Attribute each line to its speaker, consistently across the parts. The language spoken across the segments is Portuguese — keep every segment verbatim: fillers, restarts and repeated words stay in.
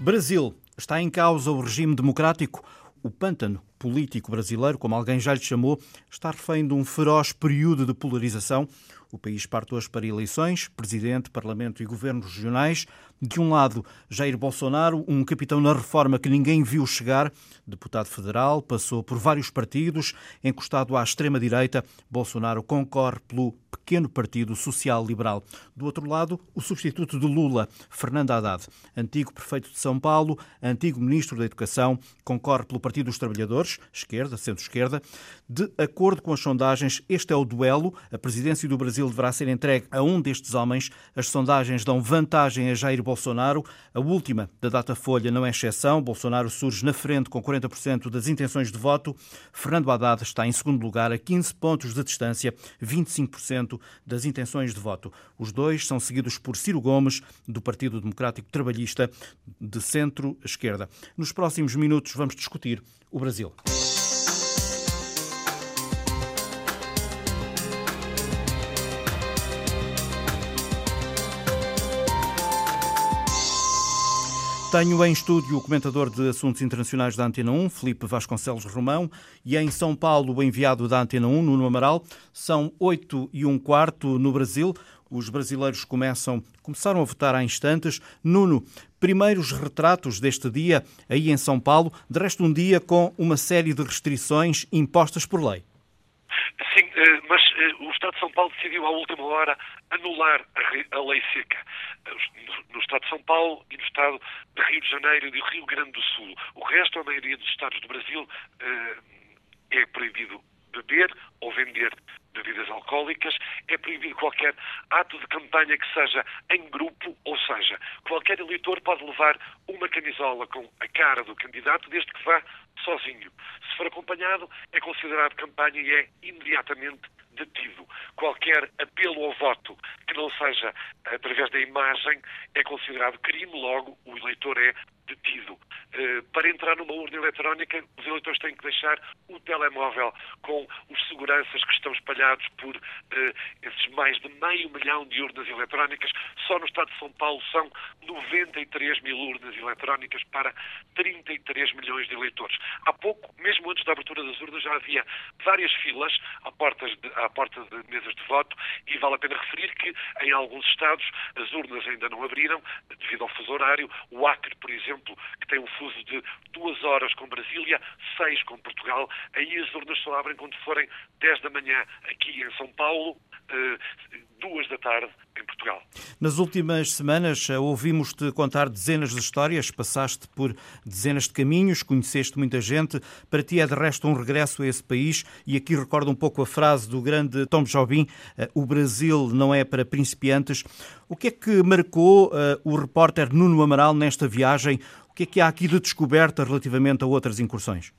Speaker 1: Brasil. Está em causa o regime democrático? O pântano político brasileiro, como alguém já lhe chamou, está refém de um feroz período de polarização. O país parte hoje para eleições, presidente, parlamento e governos regionais. De um lado, Jair Bolsonaro, um capitão na reforma que ninguém viu chegar. Deputado federal, passou por vários partidos. Encostado à extrema-direita, Bolsonaro concorre pelo pequeno Partido Social Liberal. Do outro lado, o substituto de Lula, Fernando Haddad, antigo prefeito de São Paulo, antigo ministro da Educação, concorre pelo Partido dos Trabalhadores, esquerda, centro-esquerda. De acordo com as sondagens, este é o duelo. A presidência do Brasil deverá ser entregue a um destes homens. As sondagens dão vantagem a Jair Bolsonaro. A última, da Datafolha, não é exceção. Bolsonaro surge na frente com quarenta por cento das intenções de voto. Fernando Haddad está em segundo lugar, a quinze pontos de distância, vinte e cinco por cento das intenções de voto. Os dois são seguidos por Ciro Gomes, do Partido Democrático Trabalhista, de centro-esquerda. Nos próximos minutos vamos discutir o Brasil. Tenho em estúdio o comentador de assuntos internacionais da Antena um, Filipe Vasconcelos Romão, e em São Paulo o enviado da Antena um, Nuno Amaral. São oito e um quarto no Brasil. Os brasileiros começam, começaram a votar há instantes. Nuno, primeiros retratos deste dia aí em São Paulo, de resto um dia com uma série de restrições impostas por lei.
Speaker 2: Sim, mas o Estado de São Paulo decidiu à última hora anular a lei seca no Estado de São Paulo e no Estado de Rio de Janeiro e do Rio Grande do Sul. O resto, a maioria dos estados do Brasil, é proibido beber ou vender bebidas alcoólicas, é proibido qualquer ato de campanha que seja em grupo, ou seja, qualquer eleitor pode levar uma camisola com a cara do candidato desde que vá sozinho. Se for acompanhado, é considerado campanha e é imediatamente detido. Qualquer apelo ao voto que não seja através da imagem é considerado crime, logo o eleitor é detido. Para entrar numa urna eletrónica, os eleitores têm que deixar o telemóvel com os seguranças que estão espalhados por esses mais de meio milhão de urnas eletrónicas. Só no Estado de São Paulo são noventa e três mil urnas eletrónicas para trinta e três milhões de eleitores. Há pouco, mesmo antes da abertura das urnas, já havia várias filas à porta de, à porta de mesas de voto e vale a pena referir que em alguns estados as urnas ainda não abriram devido ao fuso horário. O Acre, por exemplo, que tem um fuso de duas horas com Brasília, seis com Portugal, aí as urnas só abrem quando forem dez da manhã aqui em São Paulo, duas da tarde em Portugal.
Speaker 1: Nas últimas semanas ouvimos-te contar dezenas de histórias, passaste por dezenas de caminhos, conheceste muita gente. Para ti é de resto um regresso a esse país e aqui recordo um pouco a frase do grande Tom Jobim: o Brasil não é para principiantes. O que é que marcou uh, o repórter Nuno Amaral nesta viagem? O que é que há aqui de descoberta relativamente a outras incursões?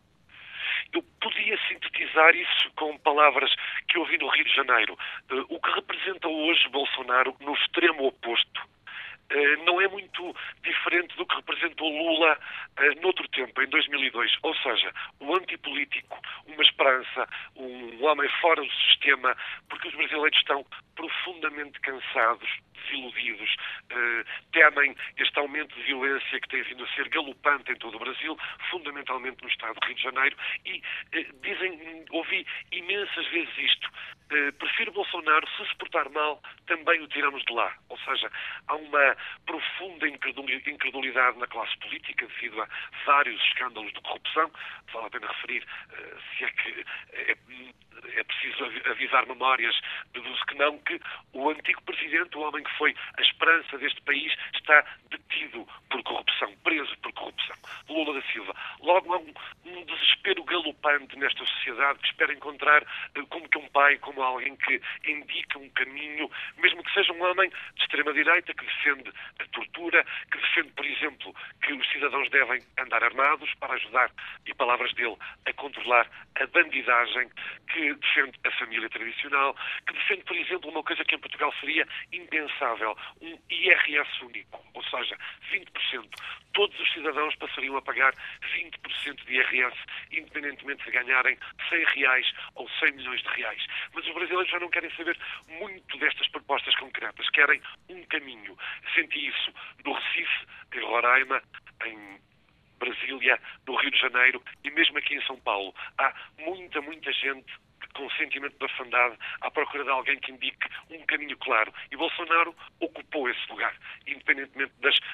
Speaker 2: Eu podia sintetizar isso com palavras que ouvi no Rio de Janeiro. O que representa hoje Bolsonaro no extremo oposto não é muito diferente do que representou Lula noutro tempo, em dois mil e dois. Ou seja, o antipolítico, uma esperança, um homem fora do sistema, porque os brasileiros estão profundamente cansados, desiludidos, eh, temem este aumento de violência que tem vindo a ser galopante em todo o Brasil, fundamentalmente no estado do Rio de Janeiro, e eh, dizem, ouvi imensas vezes isto: eh, prefiro Bolsonaro, se se portar mal, também o tiramos de lá. Ou seja, há uma profunda incredulidade na classe política devido a vários escândalos de corrupção. Vale a pena referir, eh, se é que é, é preciso avisar memórias, deduzo que não, que o antigo presidente, o homem que foi a esperança deste país, está detido por corrupção, preso por corrupção. Lula da Silva. Logo há um, um desespero galopante nesta sociedade que espera encontrar como que um pai, como alguém que indica um caminho, mesmo que seja um homem de extrema-direita que defende a tortura, que defende, por exemplo, que os cidadãos devem andar armados para ajudar, e palavras dele, a controlar a bandidagem, que defende a família tradicional, que defende, por exemplo, uma coisa que em Portugal seria impensável, um I R S único, ou seja, vinte por cento. Todos os cidadãos passariam a pagar vinte por cento de I R S independentemente de ganharem cem reais ou cem milhões de reais. Mas os brasileiros já não querem saber muito destas propostas concretas, querem um caminho. Senti isso no Recife, em Roraima, em Brasília, no Rio de Janeiro e mesmo aqui em São Paulo. Há muita, muita gente com sentimento de orfandade à procura de alguém que indique um caminho claro. E Bolsonaro ocupou esse lugar, independentemente das uh,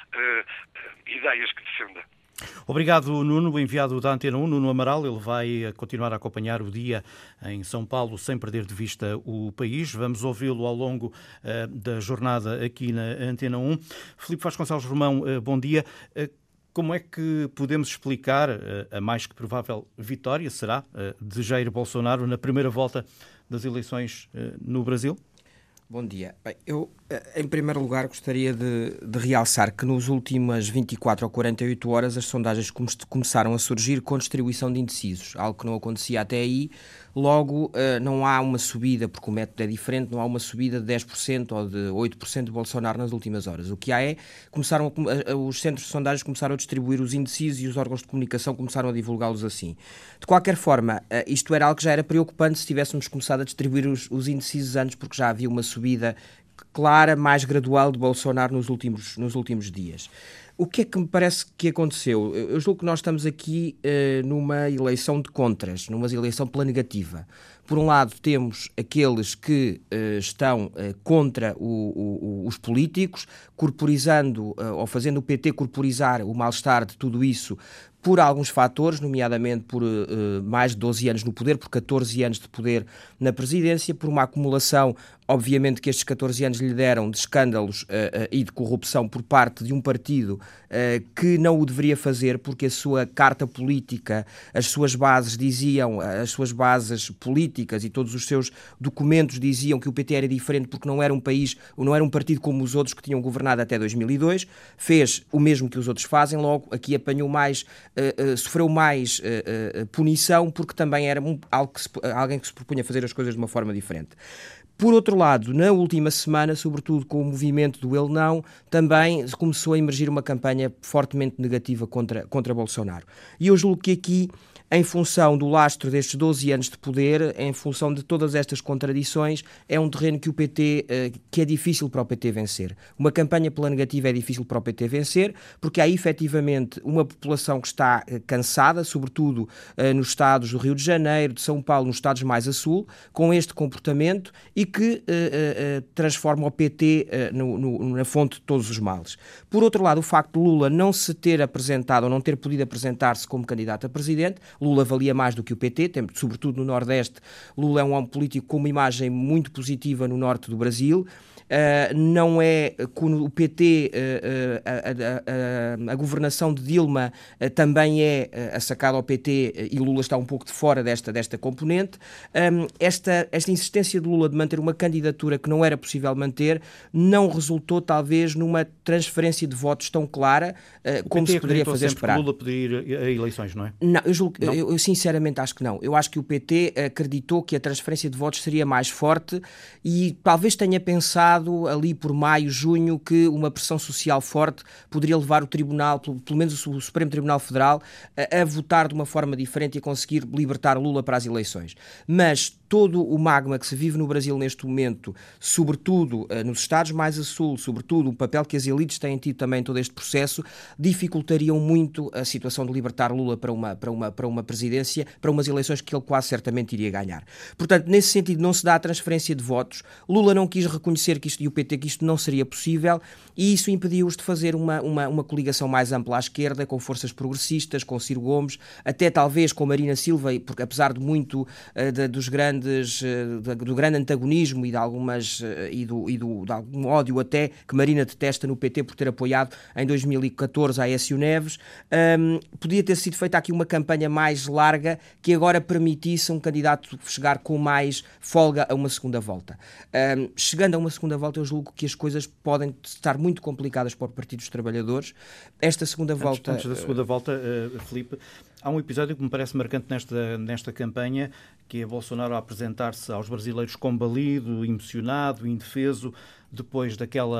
Speaker 2: uh, ideias que defenda.
Speaker 1: Obrigado, Nuno, o enviado da Antena um, Nuno Amaral. Ele vai continuar a acompanhar o dia em São Paulo sem perder de vista o país. Vamos ouvi-lo ao longo uh, da jornada aqui na Antena um. Filipe Vasconcelos Romão, uh, bom dia. Uh, Como é que podemos explicar a mais que provável vitória, será, de Jair Bolsonaro na primeira volta das eleições no Brasil?
Speaker 3: Bom dia. Bem, eu, em primeiro lugar, gostaria de, de realçar que nas últimas vinte e quatro ou quarenta e oito horas as sondagens come- começaram a surgir com distribuição de indecisos, algo que não acontecia até aí. Logo, não há uma subida, porque o método é diferente, não há uma subida de dez por cento ou de oito por cento de Bolsonaro nas últimas horas. O que há é, começaram a, os centros de sondagens começaram a distribuir os indecisos e os órgãos de comunicação começaram a divulgá-los assim. De qualquer forma, isto era algo que já era preocupante se tivéssemos começado a distribuir os, os indecisos antes, porque já havia uma subida clara, mais gradual de Bolsonaro nos últimos, nos últimos dias. O que é que me parece que aconteceu? Eu julgo que nós estamos aqui uh, numa eleição de contras, numa eleição pela negativa. Por um lado, temos aqueles que uh, estão uh, contra o, o, os políticos, corporizando uh, ou fazendo o P T corporizar o mal-estar de tudo isso por alguns fatores, nomeadamente por uh, mais de doze anos no poder, por catorze anos de poder na presidência, por uma acumulação, obviamente, que estes catorze anos lhe deram de escândalos uh, uh, e de corrupção por parte de um partido uh, que não o deveria fazer, porque a sua carta política, as suas bases diziam, as suas bases políticas e todos os seus documentos diziam que o P T era diferente porque não era um país, não era um partido como os outros que tinham governado até dois mil e dois, fez o mesmo que os outros fazem, logo aqui apanhou mais, uh, uh, sofreu mais uh, uh, punição porque também era um, algo que se, alguém que se propunha a fazer as coisas de uma forma diferente. Por outro lado, na última semana, sobretudo com o movimento do Ele Não, também começou a emergir uma campanha fortemente negativa contra, contra Bolsonaro. E eu julgo que aqui, em função do lastro destes doze anos de poder, em função de todas estas contradições, é um terreno que o P T, que é difícil para o P T vencer. Uma campanha pela negativa é difícil para o P T vencer, porque há efetivamente uma população que está cansada, sobretudo nos estados do Rio de Janeiro, de São Paulo, nos estados mais a sul, com este comportamento e que uh, uh, transforma o P T uh, no, no, na fonte de todos os males. Por outro lado, o facto de Lula não se ter apresentado ou não ter podido apresentar-se como candidato a presidente, Lula valia mais do que o P T, tem, sobretudo no Nordeste. Lula é um homem político com uma imagem muito positiva no norte do Brasil. Uh, não é com o P T, uh, uh, a, a, a, a governação de Dilma uh, também é uh, assacada ao P T uh, e Lula está um pouco de fora desta, desta componente. Um, esta, esta insistência de Lula de manter uma candidatura que não era possível manter não resultou talvez numa transferência de votos tão clara uh, como se poderia fazer esperar.
Speaker 1: Que Lula poderia ir a eleições, não é?
Speaker 3: Não, eu, julgo, não? Eu, eu sinceramente acho que não. Eu acho que o P T acreditou que a transferência de votos seria mais forte e talvez tenha pensado ali por maio, junho, que uma pressão social forte poderia levar o Tribunal, pelo menos o Supremo Tribunal Federal, a, a votar de uma forma diferente e a conseguir libertar Lula para as eleições. Mas todo o magma que se vive no Brasil neste momento, sobretudo nos estados mais a sul, sobretudo o papel que as elites têm tido também em todo este processo, dificultariam muito a situação de libertar Lula para uma, para uma, para uma presidência, para umas eleições que ele quase certamente iria ganhar. Portanto, nesse sentido, não se dá a transferência de votos. Lula não quis reconhecer que isto, e o P T que isto não seria possível, e isso impediu-os de fazer uma, uma, uma coligação mais ampla à esquerda, com forças progressistas, com Ciro Gomes, até talvez com Marina Silva, porque apesar de muito uh, de, dos grandes, uh, do grande antagonismo e de algumas uh, e, do, e do, de algum ódio até que Marina detesta no P T por ter apoiado em dois mil e catorze a Aécio Neves, um, podia ter sido feita aqui uma campanha mais larga que agora permitisse um candidato chegar com mais folga a uma segunda volta. Um, chegando a uma segunda volta, eu julgo que as coisas podem estar muito complicadas para o Partido dos Trabalhadores. Esta segunda
Speaker 1: antes,
Speaker 3: volta...
Speaker 1: Antes da segunda volta, uh, Filipe, há um episódio que me parece marcante nesta, nesta campanha, que é Bolsonaro a apresentar-se aos brasileiros combalido, emocionado, indefeso, depois daquela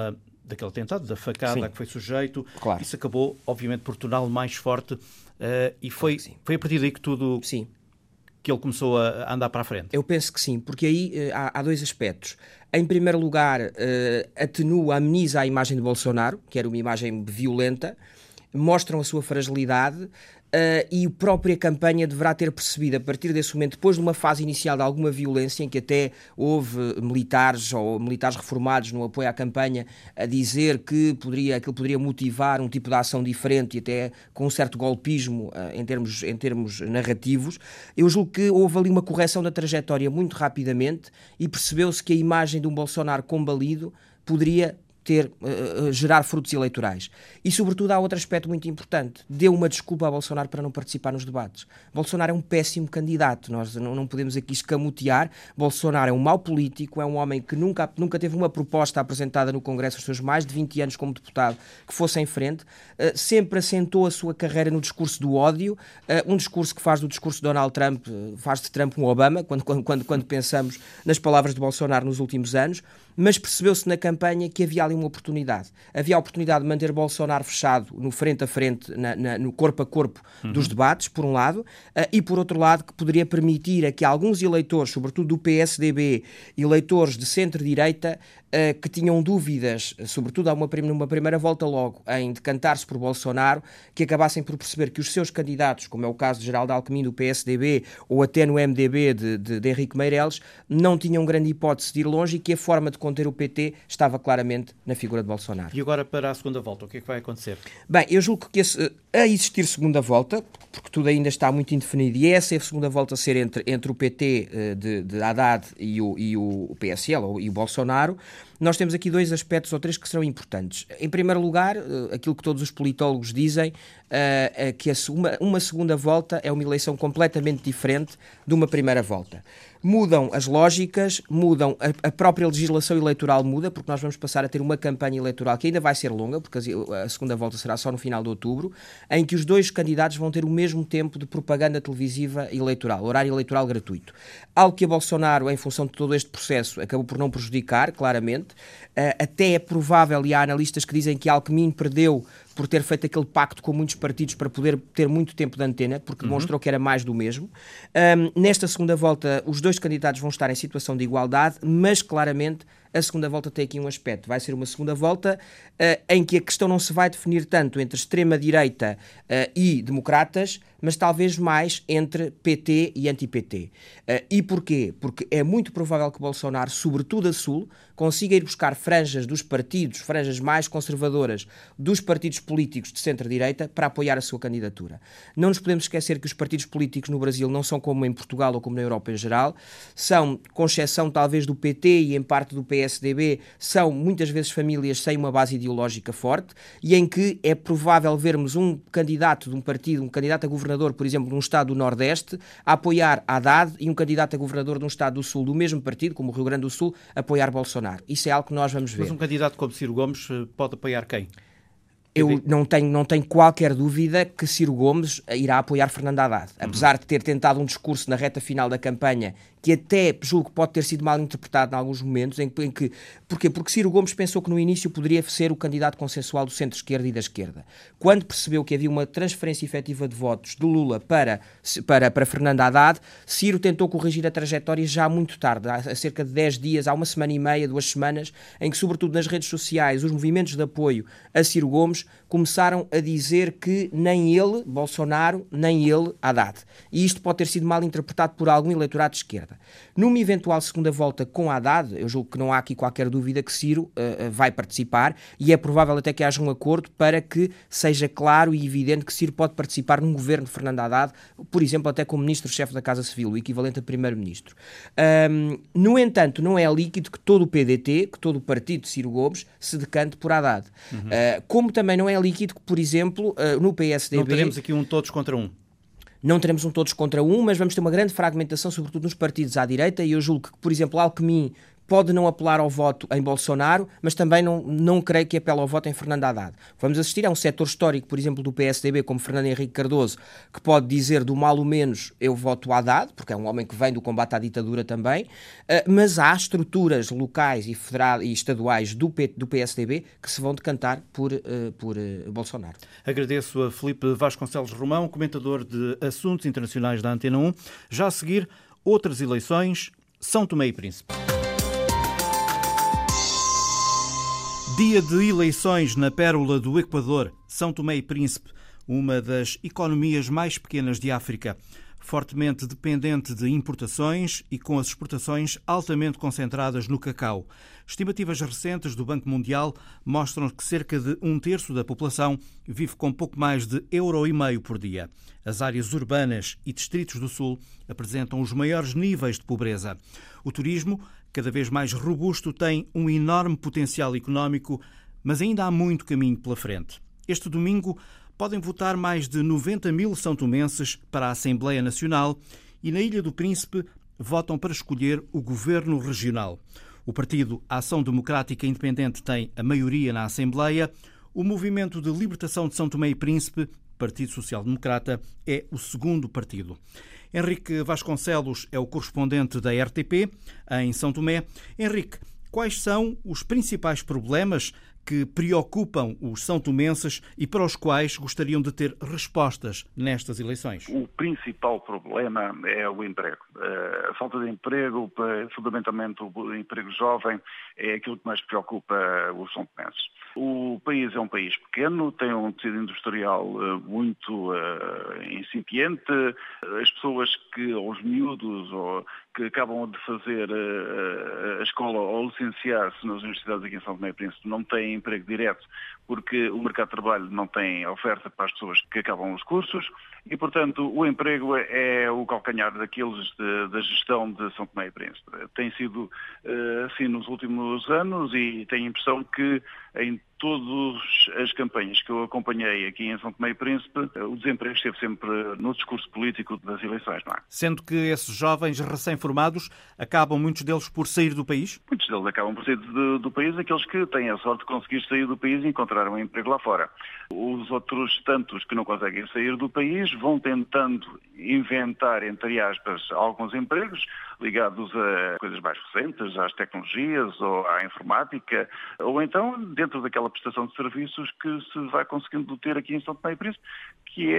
Speaker 1: daquele atentado, da facada
Speaker 3: Sim.
Speaker 1: a que foi sujeito.
Speaker 3: Claro.
Speaker 1: Isso acabou, obviamente, por torná-lo mais forte. Uh, e foi, claro foi a partir daí que tudo...
Speaker 3: Sim.
Speaker 1: que ele começou a andar para a frente?
Speaker 3: Eu penso que sim, porque aí uh, há, há dois aspectos. Em primeiro lugar, uh, atenua, ameniza a imagem de Bolsonaro, que era uma imagem violenta, mostram a sua fragilidade, Uh, e a própria campanha deverá ter percebido, a partir desse momento, depois de uma fase inicial de alguma violência, em que até houve militares ou militares reformados no apoio à campanha a dizer que poderia, aquilo poderia motivar um tipo de ação diferente e até com um certo golpismo uh, em termos, em termos narrativos, eu julgo que houve ali uma correção da trajetória muito rapidamente e percebeu-se que a imagem de um Bolsonaro combalido poderia ter, uh, gerar frutos eleitorais. E, sobretudo, há outro aspecto muito importante. Deu uma desculpa a Bolsonaro para não participar nos debates. Bolsonaro é um péssimo candidato. Nós não, não podemos aqui escamotear. Bolsonaro é um mau político, é um homem que nunca, nunca teve uma proposta apresentada no Congresso dos seus mais de vinte anos como deputado que fosse em frente. Uh, sempre assentou a sua carreira no discurso do ódio, uh, um discurso que faz do discurso de Donald Trump, uh, faz de Trump um Obama, quando, quando, quando, quando pensamos nas palavras de Bolsonaro nos últimos anos, mas percebeu-se na campanha que havia ali uma oportunidade. Havia a oportunidade de manter Bolsonaro fechado no frente a frente, na, na, no corpo a corpo uhum. dos debates, por um lado, uh, e por outro lado que poderia permitir a que alguns eleitores, sobretudo do P S D B, eleitores de centro-direita, uh, que tinham dúvidas, sobretudo uma, numa primeira volta logo, em decantar-se por Bolsonaro, que acabassem por perceber que os seus candidatos, como é o caso de Geraldo Alckmin do P S D B, ou até no M D B de, de, de Henrique Meireles, não tinham grande hipótese de ir longe e que a forma de conter o P T estava claramente na figura de Bolsonaro.
Speaker 1: E agora para a segunda volta, o que é que vai acontecer?
Speaker 3: Bem, eu julgo que esse, a existir segunda volta, porque tudo ainda está muito indefinido, e essa é a segunda volta a ser entre, entre o P T de, de Haddad e o, e o P S L e o Bolsonaro, nós temos aqui dois aspectos ou três que serão importantes. Em primeiro lugar, aquilo que todos os politólogos dizem, uh, que uma, uma segunda volta é uma eleição completamente diferente de uma primeira volta. Mudam as lógicas, mudam a, a própria legislação eleitoral muda, porque nós vamos passar a ter uma campanha eleitoral que ainda vai ser longa, porque a, a segunda volta será só no final de outubro, em que os dois candidatos vão ter o mesmo tempo de propaganda televisiva eleitoral, horário eleitoral gratuito. Algo que a Bolsonaro, em função de todo este processo, acabou por não prejudicar, claramente. Uh, até é provável, e há analistas que dizem que Alckmin perdeu por ter feito aquele pacto com muitos partidos para poder ter muito tempo de antena, porque demonstrou uhum. que era mais do mesmo. Um, nesta segunda volta, os dois candidatos vão estar em situação de igualdade, mas claramente a segunda volta tem aqui um aspecto. Vai ser uma segunda volta uh, em que a questão não se vai definir tanto entre extrema-direita uh, e democratas, mas talvez mais entre P T e anti-P T. Uh, e porquê? Porque é muito provável que Bolsonaro, sobretudo a Sul, consiga ir buscar franjas dos partidos, franjas mais conservadoras dos partidos políticos de centro-direita para apoiar a sua candidatura. Não nos podemos esquecer que os partidos políticos no Brasil não são como em Portugal ou como na Europa em geral, são, com exceção talvez do P T e em parte do P S D B, são muitas vezes famílias sem uma base ideológica forte e em que é provável vermos um candidato de um partido, um candidato a governador, por exemplo, de um estado do Nordeste, a apoiar Haddad e um candidato a governador de um estado do Sul do mesmo partido, como o Rio Grande do Sul, apoiar Bolsonaro. Isso é algo que nós vamos ver.
Speaker 1: Mas um candidato como Ciro Gomes pode apoiar quem?
Speaker 3: Eu não tenho, não tenho qualquer dúvida que Ciro Gomes irá apoiar Fernando Haddad. Apesar uhum. de ter tentado um discurso na reta final da campanha que até julgo que pode ter sido mal interpretado em alguns momentos, em, em que... Porquê? Porque Ciro Gomes pensou que no início poderia ser o candidato consensual do centro-esquerda e da esquerda. Quando percebeu que havia uma transferência efetiva de votos de Lula para, para, para Fernando Haddad, Ciro tentou corrigir a trajetória já muito tarde, há cerca de dez dias, há uma semana e meia, duas semanas, em que, sobretudo nas redes sociais, os movimentos de apoio a Ciro Gomes começaram a dizer que nem ele, Bolsonaro, nem ele, Haddad. E isto pode ter sido mal interpretado por algum eleitorado de esquerda. Numa eventual segunda volta com Haddad, eu julgo que não há aqui qualquer dúvida que Ciro uh, vai participar e é provável até que haja um acordo para que seja claro e evidente que Ciro pode participar num governo de Fernando Haddad, por exemplo, até como ministro-chefe da Casa Civil, o equivalente a primeiro-ministro. Um, no entanto, não é líquido que todo o P D T, que todo o partido de Ciro Gomes, se decante por Haddad. Uhum. Uh, como também não é líquido que, por exemplo, uh, no P S D B...
Speaker 1: Não teremos aqui um todos contra um.
Speaker 3: Não teremos um todos contra um, mas vamos ter uma grande fragmentação, sobretudo nos partidos à direita, e eu julgo que, por exemplo, Alckmin pode não apelar ao voto em Bolsonaro, mas também não, não creio que apele ao voto em Fernando Haddad. Vamos assistir a um setor histórico, por exemplo, do P S D B, como Fernando Henrique Cardoso, que pode dizer do mal ou menos eu voto Haddad, porque é um homem que vem do combate à ditadura também, mas há estruturas locais e, federal, e estaduais do, P, do P S D B que se vão decantar por, por Bolsonaro.
Speaker 1: Agradeço a Filipe Vasconcelos Romão, comentador de Assuntos Internacionais da Antena um. Já a seguir, outras eleições, São Tomé e Príncipe. Dia de eleições na pérola do Equador, São Tomé e Príncipe, uma das economias mais pequenas de África, fortemente dependente de importações e com as exportações altamente concentradas no cacau. Estimativas recentes do Banco Mundial mostram que cerca de um terço da população vive com pouco mais de euro e meio por dia. As áreas urbanas e distritos do Sul apresentam os maiores níveis de pobreza. O turismo, cada vez mais robusto, tem um enorme potencial económico, mas ainda há muito caminho pela frente. Este domingo podem votar mais de noventa mil são-tomenses para a Assembleia Nacional e na Ilha do Príncipe votam para escolher o governo regional. O Partido Ação Democrática Independente tem a maioria na Assembleia. O Movimento de Libertação de São Tomé e Príncipe, Partido Social Democrata, é o segundo partido. Henrique Vasconcelos é o correspondente da R T P em São Tomé. Henrique, quais são os principais problemas que preocupam os são-tomenses e para os quais gostariam de ter respostas nestas eleições?
Speaker 4: O principal problema é o emprego. A falta de emprego, fundamentalmente o emprego jovem, é aquilo que mais preocupa os são-tomenses. O país é um país pequeno, tem um tecido industrial muito uh, incipiente. As pessoas que, aos miúdos, ou que acabam de fazer uh, a escola ou licenciar-se nas universidades aqui em São Tomé e Príncipe, não têm emprego direto, porque o mercado de trabalho não tem oferta para as pessoas que acabam os cursos e, portanto, o emprego é o calcanhar daqueles de, da gestão de São Tomé e Príncipe. Tem sido uh, assim nos últimos anos e tenho a impressão que em todas as campanhas que eu acompanhei aqui em São Tomé e Príncipe, o desemprego esteve sempre no discurso político das eleições, não é?
Speaker 1: Sendo que esses jovens recém-formados acabam, muitos deles, por sair do país?
Speaker 4: Muitos deles acabam por sair do, do país, aqueles que têm a sorte de conseguir sair do país e encontrar um emprego lá fora. Os outros tantos que não conseguem sair do país vão tentando inventar, entre aspas, alguns empregos ligados a coisas mais recentes, às tecnologias ou à informática, ou então dentro daquela prestação de serviços que se vai conseguindo ter aqui em São Tomé e Príncipe, que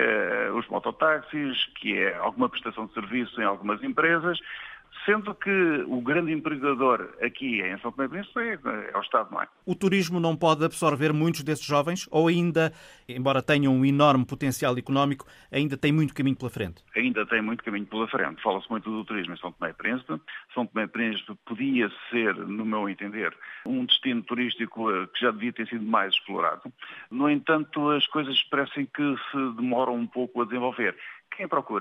Speaker 4: é os mototáxis, que é alguma prestação de serviço em algumas empresas, sendo que o grande empregador aqui em São Tomé e Príncipe é, é o Estado, não é?
Speaker 1: O turismo não pode absorver muitos desses jovens ou ainda, embora tenham um enorme potencial económico, ainda tem muito caminho pela frente?
Speaker 4: Ainda tem muito caminho pela frente. Fala-se muito do turismo em São Tomé e Príncipe. São Tomé e Príncipe podia ser, no meu entender, um destino turístico que já devia ter sido mais explorado. No entanto, as coisas parecem que se demoram um pouco a desenvolver. Quem procura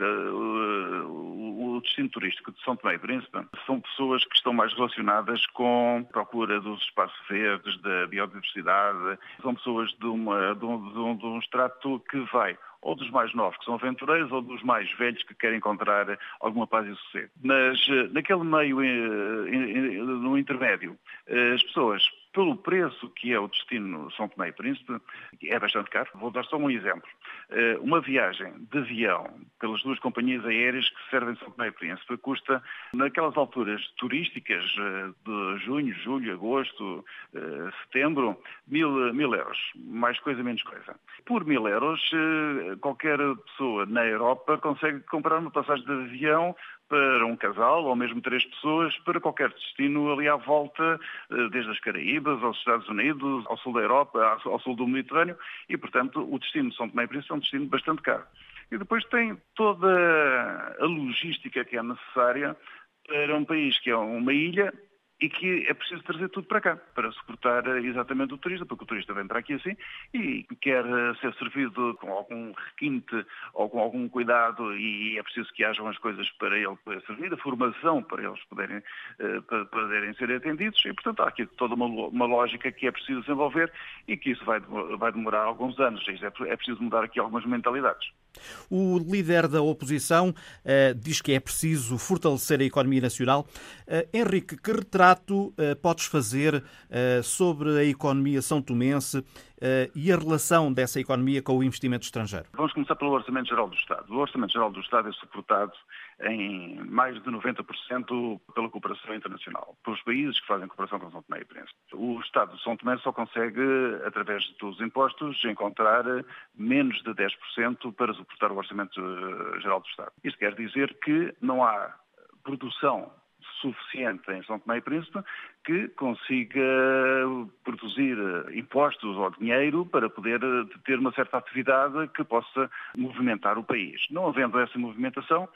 Speaker 4: o destino turístico de São Tomé e Príncipe são pessoas que estão mais relacionadas com a procura dos espaços verdes, da biodiversidade, são pessoas de, uma, de, um, de, um, de um extrato que vai ou dos mais novos, que são aventureiros, ou dos mais velhos, que querem encontrar alguma paz e sossego. Mas naquele meio, no intermédio, as pessoas, pelo preço que é o destino São Tomé e Príncipe, é bastante caro. Vou dar só um exemplo. Uma viagem de avião pelas duas companhias aéreas que servem São Tomé e Príncipe custa, naquelas alturas turísticas de junho, julho, agosto, setembro, mil, mil euros. Mais coisa, menos coisa. Por mil euros, qualquer pessoa na Europa consegue comprar uma passagem de avião para um casal, ou mesmo três pessoas, para qualquer destino ali à volta, desde as Caraíbas, aos Estados Unidos, ao sul da Europa, ao sul do Mediterrâneo, e, portanto, o destino de São Tomé e Príncipe é um destino bastante caro. E depois tem toda a logística que é necessária para um país que é uma ilha e que é preciso trazer tudo para cá, para suportar exatamente o turista, porque o turista vem para aqui assim e quer ser servido com algum requinte ou com algum cuidado, e é preciso que hajam as coisas para ele poder servir, a formação para eles poderem, para poderem ser atendidos, e portanto há aqui toda uma, uma lógica que é preciso desenvolver e que isso vai, vai demorar alguns anos. É, é preciso mudar aqui algumas mentalidades.
Speaker 1: O líder da oposição uh, diz que é preciso fortalecer a economia nacional. Uh, Henrique, que retrato uh, podes fazer uh, sobre a economia são-tomense uh, e a relação dessa economia com o investimento estrangeiro?
Speaker 4: Vamos começar pelo Orçamento Geral do Estado. O Orçamento Geral do Estado é suportado em mais de noventa por cento pela cooperação internacional, pelos países que fazem cooperação com São Tomé e Príncipe. O Estado de São Tomé só consegue, através dos impostos, encontrar menos de dez por cento para suportar o Orçamento Geral do Estado. Isto quer dizer que não há produção suficiente em São Tomé e Príncipe que consiga produzir impostos ou dinheiro para poder ter uma certa atividade que possa movimentar o país. Não havendo essa movimentação,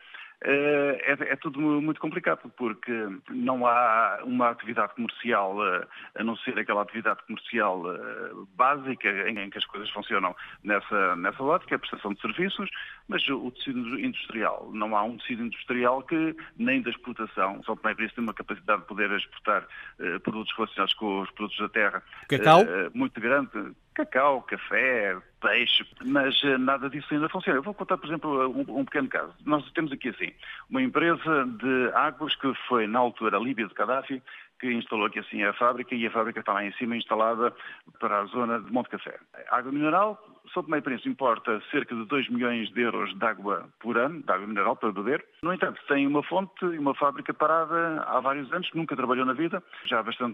Speaker 4: É, é tudo muito complicado, porque não há uma atividade comercial, a não ser aquela atividade comercial básica em que as coisas funcionam nessa, nessa ótica, a prestação de serviços, mas o tecido industrial, não há um tecido industrial que nem da exportação, só para isso tem uma capacidade de poder exportar produtos relacionados com os produtos da terra.
Speaker 1: Cacau?
Speaker 4: Muito grande. Cacau, café, peixe, mas nada disso ainda funciona. Eu vou contar, por exemplo, um, um pequeno caso. Nós temos aqui assim, uma empresa de águas que foi, na altura, a Líbia de Gaddafi, que instalou aqui assim a fábrica, e a fábrica está lá em cima instalada para a zona de Monte Café. Água mineral, São Tomé e Príncipe importa cerca de dois milhões de euros de água por ano, de água mineral para beber. No entanto, tem uma fonte e uma fábrica parada há vários anos, que nunca trabalhou na vida, já bastante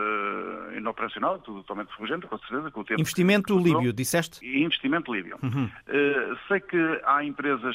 Speaker 4: uh, inoperacional, totalmente ferrugente, com certeza. Com o tempo
Speaker 1: investimento líbio, disseste?
Speaker 4: Investimento líbio.
Speaker 1: Uhum.
Speaker 4: Uh, sei que há empresas,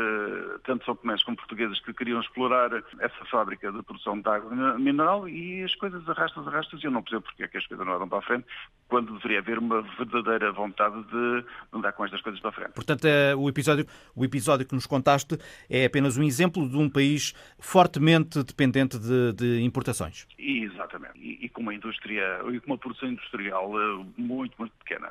Speaker 4: uh, tanto São Tomé como portuguesas, que queriam explorar essa fábrica de produção de água mineral e E as coisas arrastas, arrastas, e eu não percebo porque é que as coisas não andam para a frente, quando deveria haver uma verdadeira vontade de andar com estas coisas para a frente.
Speaker 1: Portanto, o episódio, o episódio que nos contaste é apenas um exemplo de um país fortemente dependente de, de importações.
Speaker 4: Exatamente. E, e com uma indústria, e com uma produção industrial muito, muito pequena.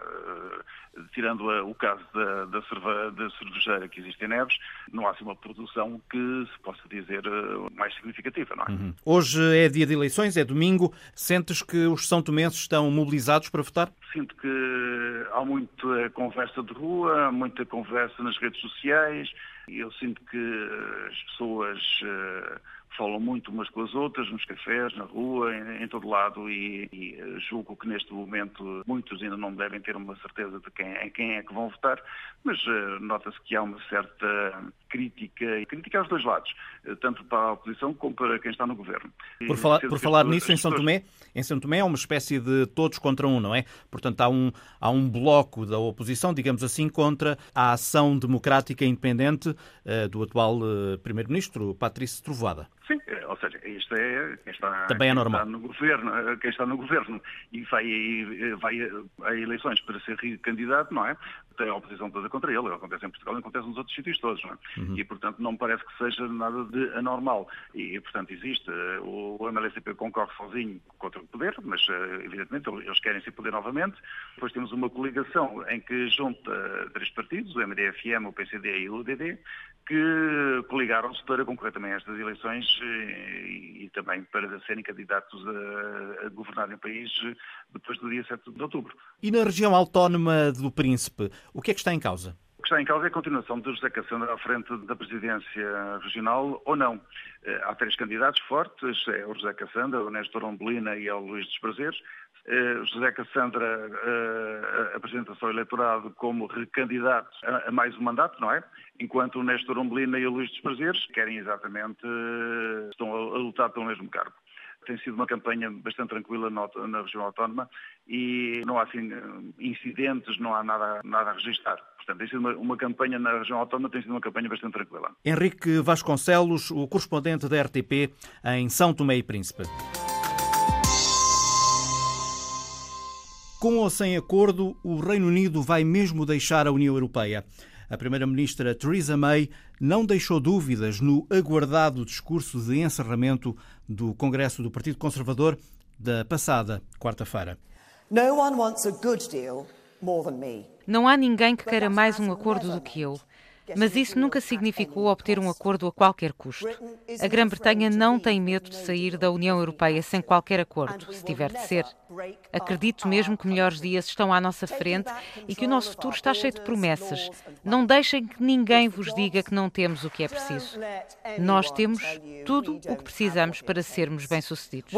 Speaker 4: Tirando o caso da, da, cerve, da cervejeira que existe em Neves, não há assim uma produção que se possa dizer mais significativa, não é?
Speaker 1: Uhum. Hoje é dia de eleições, é domingo. Sentes que os são-tomenses estão mobilizados para votar?
Speaker 4: Sinto que há muita conversa de rua, muita conversa nas redes sociais. Eu sinto que as pessoas uh, falam muito umas com as outras, nos cafés, na rua, em, em todo lado, e, e julgo que neste momento muitos ainda não devem ter uma certeza de quem, em quem é que vão votar, mas uh, nota-se que há uma certa crítica, e crítica aos dois lados, uh, tanto para a oposição como para quem está no governo.
Speaker 1: Por falar, por falar nisso, em São Tomé, em São Tomé é uma espécie de todos contra um, não é? Portanto, há um, há um bloco da oposição, digamos assim, contra a ação democrática e independente uh, do atual uh, primeiro-ministro, Patrício Trovoada.
Speaker 4: Sim, ou seja, isto é quem está,
Speaker 1: Também é
Speaker 4: quem
Speaker 1: normal.
Speaker 4: está no governo, quem está no governo e vai, vai a eleições para ser candidato, não é? Tem a oposição toda contra ele, acontece em Portugal, acontece nos outros sítios todos, não é? Uhum. E, portanto, não me parece que seja nada de anormal. E, portanto, existe, o M L S P concorre sozinho contra o poder, mas, evidentemente, eles querem ser poder novamente. Depois temos uma coligação em que junta três partidos, o M D F M, o P C D e o U D D, que coligaram-se para concorrer também a estas eleições e, e também para serem candidatos a, a governar o país depois do dia sete de outubro.
Speaker 1: E na região autónoma do Príncipe, o que é que está em causa?
Speaker 4: O que está em causa é a continuação de José Cassandra à frente da presidência regional ou não. Há três candidatos fortes, é o José Cassandra, o Néstor Ombelina e o Luís dos Prazeres. José Cassandra uh, apresenta-se ao eleitorado como recandidato a, a mais um mandato, não é? Enquanto o Néstor Ombelina e o Luís dos Prazeres querem exatamente, uh, estão a, a lutar pelo mesmo cargo. Tem sido uma campanha bastante tranquila na, na região autónoma e não há assim incidentes, não há nada, nada a registrar. Portanto, tem sido uma, uma campanha na região autónoma, tem sido uma campanha bastante tranquila.
Speaker 1: Henrique Vasconcelos, o correspondente da R T P em São Tomé e Príncipe. Com ou sem acordo, o Reino Unido vai mesmo deixar a União Europeia. A primeira-ministra Theresa May não deixou dúvidas no aguardado discurso de encerramento do Congresso do Partido Conservador da passada quarta-feira.
Speaker 5: Não há ninguém que queira mais um acordo do que eu. Mas isso nunca significou obter um acordo a qualquer custo. A Grã-Bretanha não tem medo de sair da União Europeia sem qualquer acordo, se tiver de ser. Acredito mesmo que melhores dias estão à nossa frente e que o nosso futuro está cheio de promessas. Não deixem que ninguém vos diga que não temos o que é preciso. Nós temos tudo o que precisamos para sermos bem-sucedidos.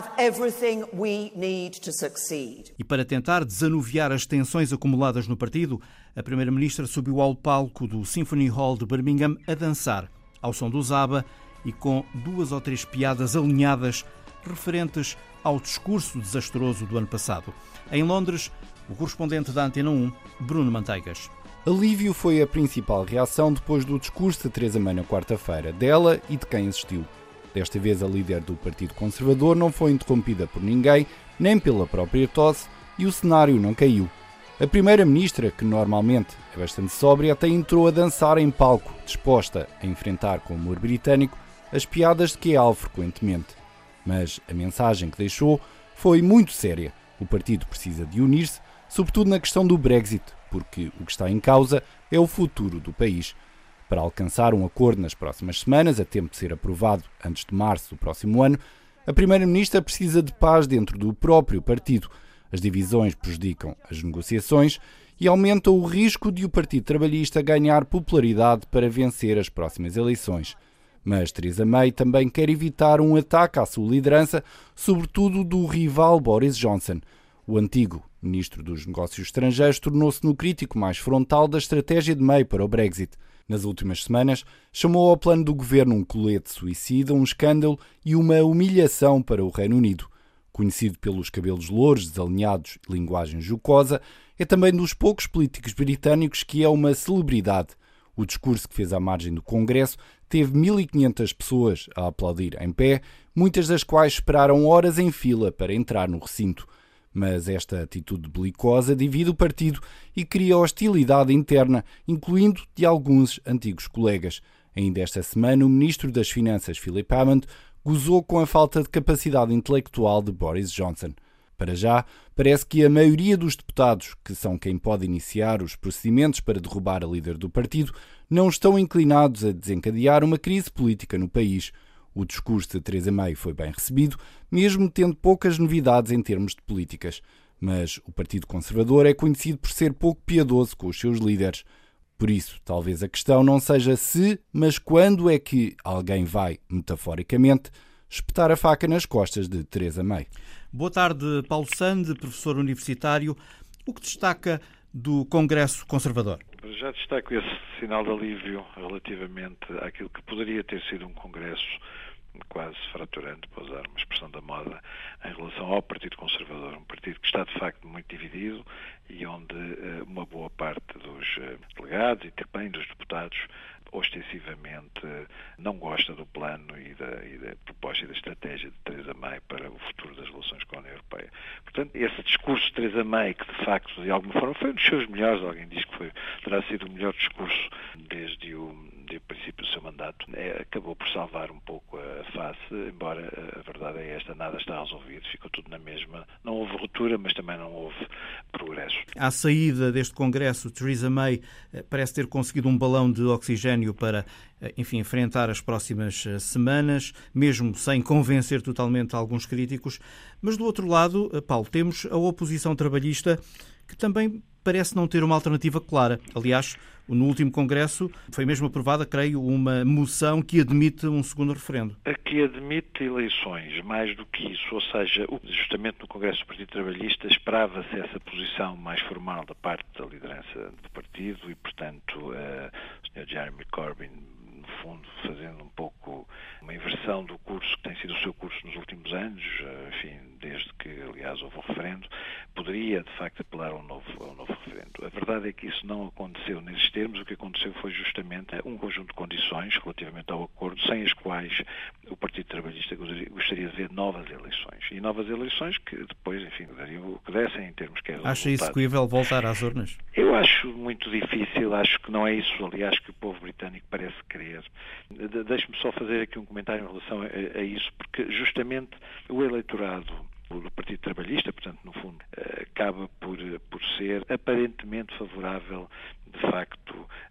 Speaker 1: E para tentar desanuviar as tensões acumuladas no partido, a Primeira-Ministra subiu ao palco do Symphony Hall de Birmingham a dançar, ao som do Zaba e com duas ou três piadas alinhadas referentes ao discurso desastroso do ano passado. Em Londres, o correspondente da Antena um, Bruno Manteigas.
Speaker 6: Alívio foi a principal reação depois do discurso de Theresa May na quarta-feira, dela e de quem assistiu. Desta vez a líder do Partido Conservador não foi interrompida por ninguém, nem pela própria tosse, e o cenário não caiu. A Primeira-Ministra, que normalmente é bastante sóbria, até entrou a dançar em palco, disposta a enfrentar com o humor britânico as piadas de que é alvo frequentemente. Mas a mensagem que deixou foi muito séria. O partido precisa de unir-se, sobretudo na questão do Brexit, porque o que está em causa é o futuro do país. Para alcançar um acordo nas próximas semanas, a tempo de ser aprovado antes de março do próximo ano, a Primeira-Ministra precisa de paz dentro do próprio partido. As divisões prejudicam as negociações e aumentam o risco de o Partido Trabalhista ganhar popularidade para vencer as próximas eleições. Mas Theresa May também quer evitar um ataque à sua liderança, sobretudo do rival Boris Johnson. O antigo ministro dos Negócios Estrangeiros tornou-se no crítico mais frontal da estratégia de May para o Brexit. Nas últimas semanas, chamou ao plano do governo um colete suicida, um escândalo e uma humilhação para o Reino Unido. Conhecido pelos cabelos louros, desalinhados e linguagem jocosa, é também dos poucos políticos britânicos que é uma celebridade. O discurso que fez à margem do Congresso teve mil e quinhentas pessoas a aplaudir em pé, muitas das quais esperaram horas em fila para entrar no recinto. Mas esta atitude belicosa divide o partido e cria hostilidade interna, incluindo de alguns antigos colegas. Ainda esta semana, o ministro das Finanças, Philip Hammond, gozou com a falta de capacidade intelectual de Boris Johnson. Para já, parece que a maioria dos deputados, que são quem pode iniciar os procedimentos para derrubar a líder do partido, não estão inclinados a desencadear uma crise política no país. O discurso de Theresa May foi bem recebido, mesmo tendo poucas novidades em termos de políticas. Mas o Partido Conservador é conhecido por ser pouco piedoso com os seus líderes. Por isso, talvez a questão não seja se, mas quando é que alguém vai, metaforicamente, espetar a faca nas costas de Theresa May.
Speaker 1: Boa tarde, Paulo Sande, professor universitário. O que destaca do Congresso Conservador?
Speaker 7: Já destaco esse sinal de alívio relativamente àquilo que poderia ter sido um Congresso quase fraturante, para usar uma expressão da moda, em relação ao Partido Conservador, um partido que está de facto muito dividido e onde uh, uma boa parte dos uh, delegados e também dos deputados ostensivamente não gosta do plano e da, e da proposta e da estratégia de Theresa May para o futuro das relações com a União Europeia. Portanto, esse discurso de Theresa May, que de facto, de alguma forma, foi um dos seus melhores, alguém diz que foi, terá sido o melhor discurso desde o, desde o princípio do seu mandato, é, acabou por salvar um pouco a face, embora a verdade é esta, nada está resolvido, ficou tudo na mesma. Não houve ruptura, mas também não houve progresso.
Speaker 1: À saída deste Congresso, Theresa May parece ter conseguido um balão de oxigênio para, enfim, enfrentar as próximas semanas, mesmo sem convencer totalmente alguns críticos. Mas, do outro lado, Paulo, temos a oposição trabalhista que também parece não ter uma alternativa clara. Aliás, no último Congresso foi mesmo aprovada, creio, uma moção que admite um segundo referendo.
Speaker 7: A que admite eleições, mais do que isso, ou seja, justamente no Congresso do Partido Trabalhista esperava-se essa posição mais formal da parte da liderança do partido e, portanto, uh, o senhor Jeremy Corbyn, no fundo, fazendo um pouco uma inversão do curso que tem sido o seu curso nos últimos anos, enfim, desde que, aliás, houve o referendo, poderia, de facto, apelar a um novo, a um novo referendo. A verdade é que isso não aconteceu nesses termos. O que aconteceu foi justamente um conjunto de condições relativamente ao acordo, sem as quais o Partido Trabalhista gostaria de ver novas eleições. E novas eleições que depois, enfim, dariam o que dessem em termos que é
Speaker 1: Acha execuível voltar às urnas?
Speaker 7: Eu acho muito difícil, acho que não é isso, aliás, que o povo britânico parece querer. Deixe-me só fazer aqui um comentário em relação a, a isso, porque justamente o eleitorado do Partido Trabalhista, portanto, no fundo, acaba por, por ser aparentemente favorável, de facto,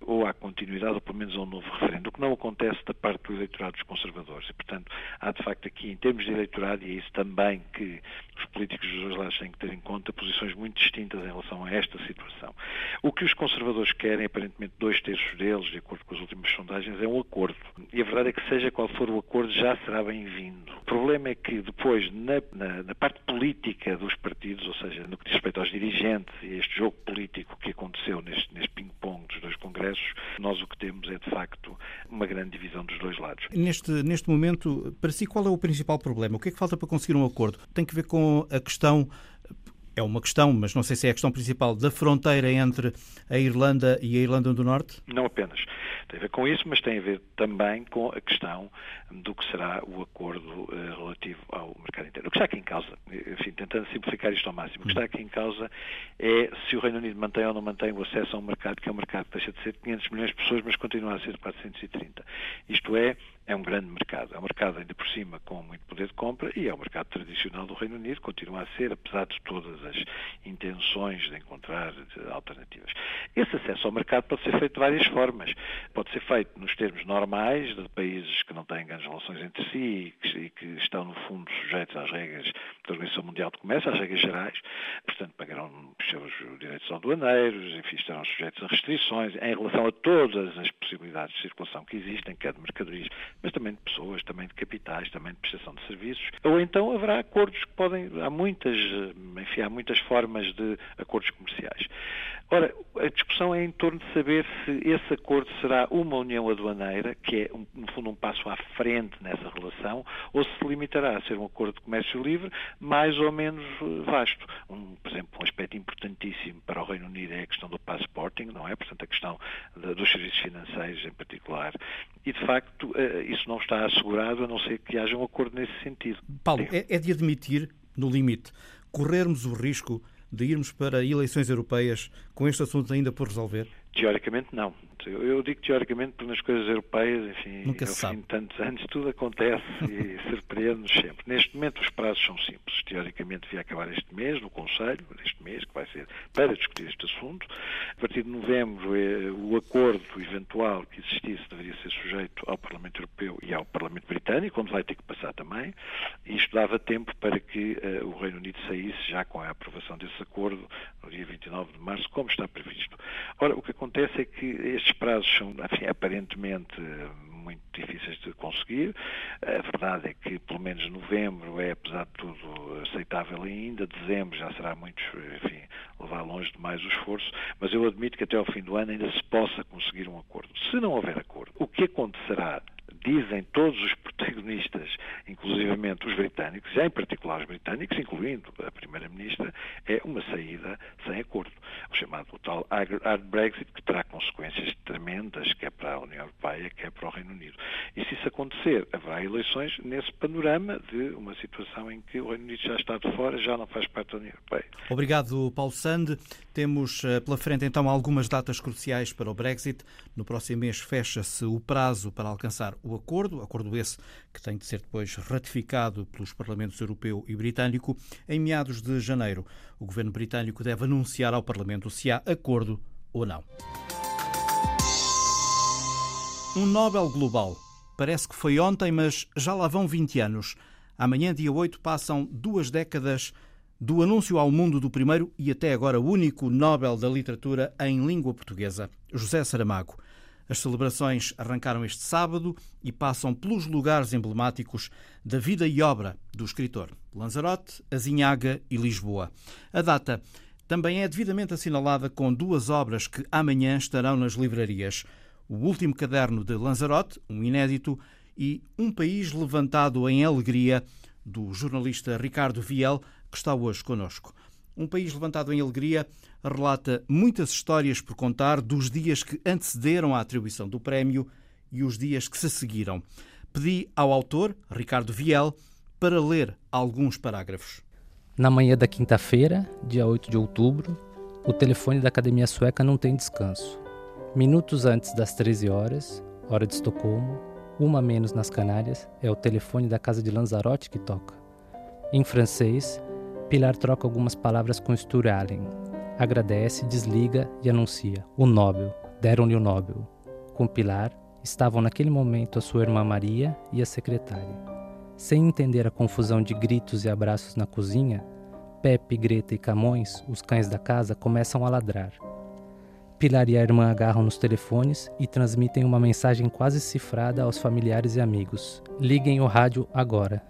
Speaker 7: ou à continuidade, ou pelo menos a um novo referendo, o que não acontece da parte do eleitorado dos conservadores. E, portanto, há de facto aqui, em termos de eleitorado, e é isso também que os políticos dos dois lados têm que ter em conta, posições muito distintas em relação a esta situação. O que os conservadores querem, aparentemente dois terços deles, de acordo com as últimas sondagens, é um acordo. E a verdade é que seja qual for o acordo, já será bem-vindo. O problema é que depois, na, na, na parte política dos partidos, ou seja, no que diz respeito aos dirigentes e este jogo político que aconteceu neste, neste ping-pong dos dois congressos, nós o que temos é, de facto, uma grande divisão dos dois lados.
Speaker 1: Neste, neste momento, para si, qual é o principal problema? O que é que falta para conseguir um acordo? Tem que ver com a questão... É uma questão, mas não sei se é a questão principal, da fronteira entre a Irlanda e a Irlanda do Norte?
Speaker 7: Não apenas. Tem a ver com isso, mas tem a ver também com a questão do que será o acordo uh, relativo ao mercado interno. O que está aqui em causa, enfim, tentando simplificar isto ao máximo, o que está aqui em causa é se o Reino Unido mantém ou não mantém o acesso a um mercado que é um mercado que deixa de ser de quinhentos milhões de pessoas, mas continua a ser de quatrocentos e trinta. Isto é, é um grande mercado. É um mercado ainda por cima com muito poder de compra e é o mercado tradicional do Reino Unido, continua a ser, apesar de todas as intenções de encontrar alternativas. Esse acesso ao mercado pode ser feito de várias formas. Pode ser feito nos termos normais, de países que não têm grandes relações entre si e que, e que estão, no fundo, sujeitos às regras da Organização Mundial de Comércio, às regras gerais, portanto, pagarão os seus direitos aduaneiros, enfim, estarão sujeitos a restrições em relação a todas as possibilidades de circulação que existem, quer de mercadorias, mas também de pessoas, também de capitais, também de prestação de serviços. Ou então haverá acordos que podem, há muitas, enfim, há muitas formas de acordos comerciais. Ora, a discussão é em torno de saber se esse acordo será uma união aduaneira, que é, no fundo, um passo à frente nessa relação, ou se limitará a ser um acordo de comércio livre mais ou menos vasto. Um, por exemplo, um aspecto importantíssimo para o Reino Unido é a questão do passporting, não é? Portanto, a questão de, dos serviços financeiros em particular. E, de facto, isso não está assegurado, a não ser que haja um acordo nesse sentido.
Speaker 1: Paulo, é, é de admitir, no limite, corrermos o risco de irmos para eleições europeias com este assunto ainda por resolver?
Speaker 7: Teoricamente, não. Eu digo teoricamente porque nas coisas europeias, enfim,
Speaker 1: Nunca se
Speaker 7: ao
Speaker 1: sabe.
Speaker 7: fim de tantos anos, tudo acontece e surpreende-nos sempre. Neste momento, os prazos são simples. Teoricamente, devia acabar este mês, no Conselho, este mês, que vai ser para discutir este assunto. A partir de novembro, o acordo eventual que existisse deveria ser sujeito ao Parlamento Europeu e ao Parlamento Britânico, onde vai ter que passar também. E isto dava tempo para que uh, o Reino Unido saísse já com a aprovação desse acordo no dia vinte e nove de março, como está previsto. Ora, o que acontece é que estes prazos são, enfim, aparentemente muito difíceis de conseguir. A verdade é que, pelo menos novembro, é, apesar de tudo, aceitável ainda. Dezembro já será muito, enfim, levar longe demais o esforço, mas eu admito que até ao fim do ano ainda se possa conseguir um acordo. Se não houver acordo, o que acontecerá? Dizem todos os protagonistas, inclusivamente os britânicos, e em particular os britânicos, incluindo a Primeira-Ministra, é uma saída sem acordo. O chamado o tal hard Brexit, que terá consequências tremendas, quer para a União Europeia, quer para o Reino Unido. E se isso acontecer, haverá eleições nesse panorama de uma situação em que o Reino Unido já está de fora, já não faz parte da União Europeia.
Speaker 1: Obrigado, Paulo Sande. Temos pela frente, então, algumas datas cruciais para o Brexit. No próximo mês fecha-se o prazo para alcançar o acordo, acordo esse que tem de ser depois ratificado pelos Parlamentos Europeu e Britânico. Em meados de janeiro, o governo britânico deve anunciar ao Parlamento se há acordo ou não. Um Nobel global. Parece que foi ontem, mas já lá vão vinte anos. Amanhã, dia oito, passam duas décadas do anúncio ao mundo do primeiro e até agora único Nobel da Literatura em língua portuguesa, José Saramago. As celebrações arrancaram este sábado e passam pelos lugares emblemáticos da vida e obra do escritor. Lanzarote, Azinhaga e Lisboa. A data também é devidamente assinalada com duas obras que amanhã estarão nas livrarias. O Último Caderno de Lanzarote, um inédito, e Um País Levantado em Alegria, do jornalista Ricardo Viel, que está hoje connosco. Um País Levantado em Alegria relata muitas histórias por contar dos dias que antecederam a atribuição do prémio e os dias que se seguiram. Pedi ao autor, Ricardo Viel, para ler alguns parágrafos.
Speaker 8: Na manhã da quinta-feira, dia oito de outubro, o telefone da Academia Sueca não tem descanso. Minutos antes das treze horas, hora de Estocolmo, uma a menos nas Canárias, é o telefone da casa de Lanzarote que toca. Em francês, Pilar troca algumas palavras com Sture Allen. Agradece, desliga e anuncia. O Nobel. Deram-lhe o Nobel. Com Pilar, estavam naquele momento a sua irmã Maria e a secretária. Sem entender a confusão de gritos e abraços na cozinha, Pepe, Greta e Camões, os cães da casa, começam a ladrar. Pilar e a irmã agarram nos telefones e transmitem uma mensagem quase cifrada aos familiares e amigos. Liguem o rádio agora.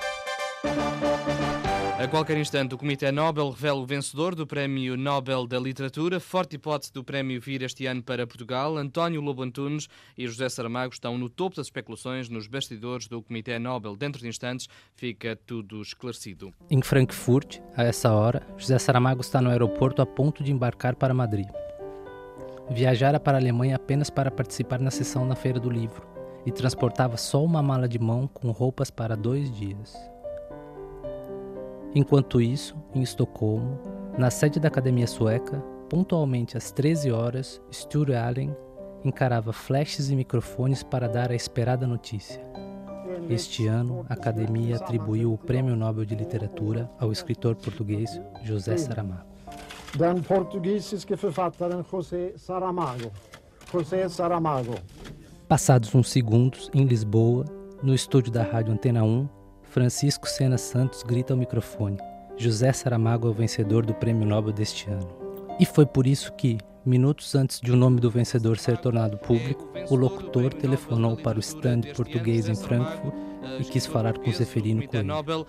Speaker 9: A qualquer instante, o Comitê Nobel revela o vencedor do Prémio Nobel da Literatura. Forte hipótese do prémio vir este ano para Portugal. António Lobo Antunes e José Saramago estão no topo das especulações nos bastidores do Comitê Nobel. Dentro de instantes, fica tudo esclarecido.
Speaker 8: Em Frankfurt, a essa hora, José Saramago está no aeroporto a ponto de embarcar para Madrid. Viajara para a Alemanha apenas para participar na sessão na Feira do Livro e transportava só uma mala de mão com roupas para dois dias. Enquanto isso, em Estocolmo, na sede da Academia Sueca, pontualmente às treze horas, Sture Allen encarava flashes e microfones para dar a esperada notícia. Este ano, a Academia atribuiu o Prêmio Nobel de Literatura ao escritor português José Saramago.
Speaker 10: Den portugisiske författaren José Saramago. José Saramago.
Speaker 8: Passados uns segundos, em Lisboa, no estúdio da Rádio Antena um, Francisco Sena Santos grita ao microfone: José Saramago é o vencedor do Prêmio Nobel deste ano. E foi por isso que, minutos antes de o nome do vencedor ser tornado público, o locutor telefonou para o stand português em Frankfurt e quis falar com Zeferino Coelho.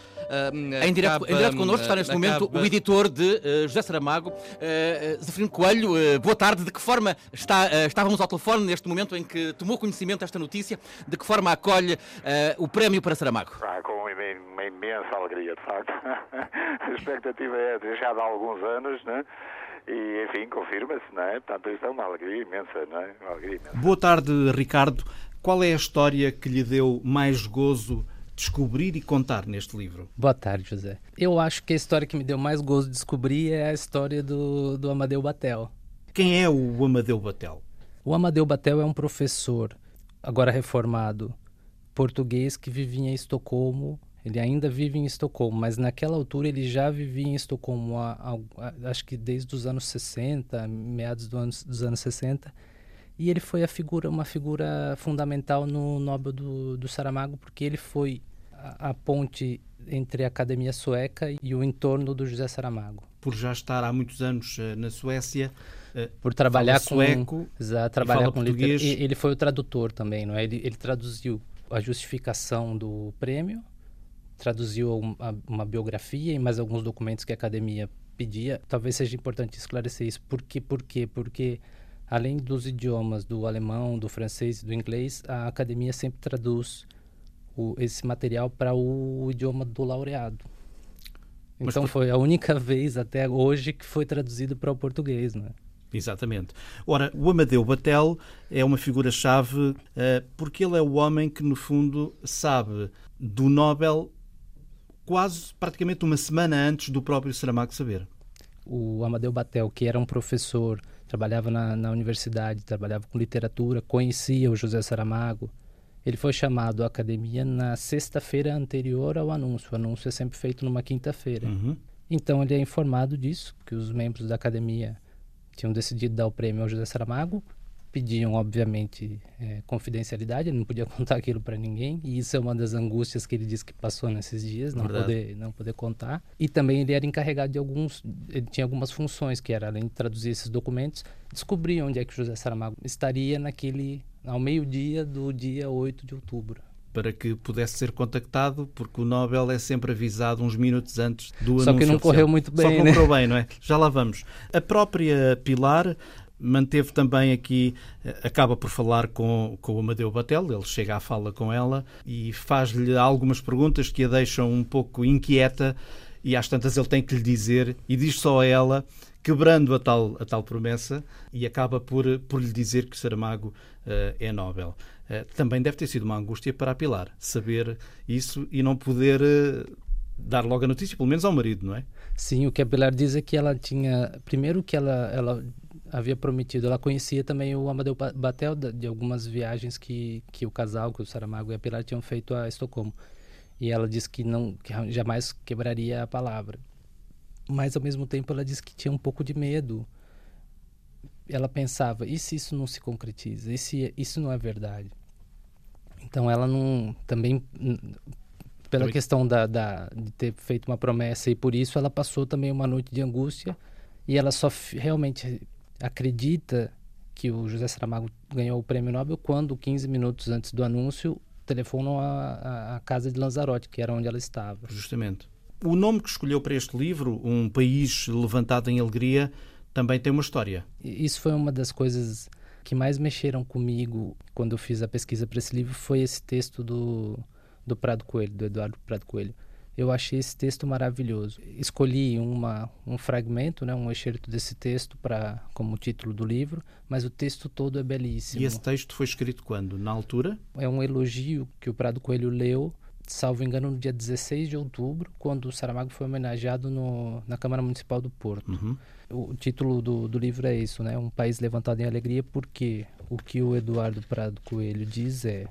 Speaker 11: Em direto, em direto connosco está neste momento o editor de uh, José Saramago, uh, Zeferino Coelho. Uh, boa tarde. De que forma está, uh, estávamos ao telefone neste momento em que tomou conhecimento desta notícia? De que forma acolhe uh, o prémio para Saramago?
Speaker 12: Ah, com uma, uma imensa alegria, de facto. A expectativa é já de há alguns anos, né? E, enfim, confirma-se, não é? Portanto, isto é uma alegria imensa, não é? Uma alegria imensa.
Speaker 1: Boa tarde, Ricardo. Qual é a história que lhe deu mais gozo descobrir e contar neste livro?
Speaker 8: Boa tarde, José. Eu acho que a história que me deu mais gozo de descobrir é a história do, do Amadeu Batel.
Speaker 1: Quem é o Amadeu Batel?
Speaker 8: O Amadeu Batel é um professor, agora reformado, português que vivia em Estocolmo. Ele ainda vive em Estocolmo, mas naquela altura ele já vivia em Estocolmo, há, há, acho que desde os anos sessenta, meados do anos, dos anos sessenta. E ele foi a figura, uma figura fundamental no Nobel do, do Saramago, porque ele foi a, a ponte entre a Academia Sueca e o entorno do José Saramago.
Speaker 1: Por já estar há muitos anos uh, na Suécia, uh,
Speaker 8: por trabalhar com
Speaker 1: sueco,
Speaker 8: exato, trabalhar com
Speaker 1: português.
Speaker 8: Liter... Ele foi o tradutor também, não é? Ele, ele traduziu a justificação do prêmio, traduziu uma, uma biografia e mais alguns documentos que a Academia pedia. Talvez seja importante esclarecer isso. Por quê? Por quê? Porque além dos idiomas do alemão, do francês e do inglês, a Academia sempre traduz o, esse material para o, o idioma do laureado. Então por... foi a única vez até hoje que foi traduzido para o português, né?
Speaker 1: Exatamente. Ora, o Amadeu Batel é uma figura-chave uh, porque ele é o homem que, no fundo, sabe do Nobel quase praticamente uma semana antes do próprio Saramago saber.
Speaker 8: O Amadeu Batel, que era um professor, trabalhava na, na universidade, trabalhava com literatura, conhecia o José Saramago. Ele foi chamado à Academia na sexta-feira anterior ao anúncio. O anúncio é sempre feito numa quinta-feira.
Speaker 1: Uhum.
Speaker 8: Então ele é informado disso, que os membros da Academia tinham decidido dar o prêmio ao José Saramago. Pediam, obviamente, é, confidencialidade, ele não podia contar aquilo para ninguém, e isso é uma das angústias que ele disse que passou nesses dias, não poder, não poder contar. E também ele era encarregado de alguns, ele tinha algumas funções, que era, além de traduzir esses documentos, descobrir onde é que o José Saramago estaria naquele, ao meio-dia do dia oito de outubro.
Speaker 1: Para que pudesse ser contactado, porque o Nobel é sempre avisado uns minutos antes do anúncio.
Speaker 8: Só que não
Speaker 1: oficial.
Speaker 8: correu muito bem,
Speaker 1: Só que não
Speaker 8: né?
Speaker 1: correu bem, não é? Já lá vamos. A própria Pilar manteve também aqui, acaba por falar com, com o Amadeu Batel, ele chega à fala com ela e faz-lhe algumas perguntas que a deixam um pouco inquieta, e às tantas ele tem que lhe dizer, e diz só a ela, quebrando a tal, a tal promessa, e acaba por, por lhe dizer que Saramago uh, é Nobel. Uh, também deve ter sido uma angústia para a Pilar, saber isso e não poder uh, dar logo a notícia, pelo menos ao marido, não é?
Speaker 8: Sim, o que a Pilar diz é que ela tinha, primeiro que ela... ela havia prometido, ela conhecia também o Amadeu Batel de algumas viagens que, que o casal, que o Saramago e a Pilar tinham feito a Estocolmo. E ela disse que, não, que jamais quebraria a palavra. Mas, ao mesmo tempo, ela disse que tinha um pouco de medo ela pensava, e se isso não se concretiza? E se isso não é verdade? Então ela não, também, pela também. questão da, da, de ter feito uma promessa, e por isso ela passou também uma noite de angústia, e ela só f- realmente acredita que o José Saramago ganhou o prêmio Nobel quando, quinze minutos antes do anúncio, telefonam à casa de Lanzarote, que era onde ela estava.
Speaker 1: Justamente. O nome que escolheu para este livro, Um País Levantado em Alegria, também tem uma história.
Speaker 8: Isso foi uma das coisas que mais mexeram comigo quando eu fiz a pesquisa para esse livro, foi esse texto do, do Prado Coelho, do Eduardo Prado Coelho. Eu achei esse texto maravilhoso. Escolhi uma, um fragmento, né, um excerto desse texto pra, como título do livro, mas o texto todo é belíssimo.
Speaker 1: E esse texto foi escrito quando? Na altura?
Speaker 8: É um elogio que o Prado Coelho leu, salvo engano, no dia dezesseis de outubro, quando o Saramago foi homenageado no, na Câmara Municipal do Porto.
Speaker 1: Uhum.
Speaker 8: O, o título do, do livro é isso, né? Um País Levantado em Alegria, porque o que o Eduardo Prado Coelho diz é: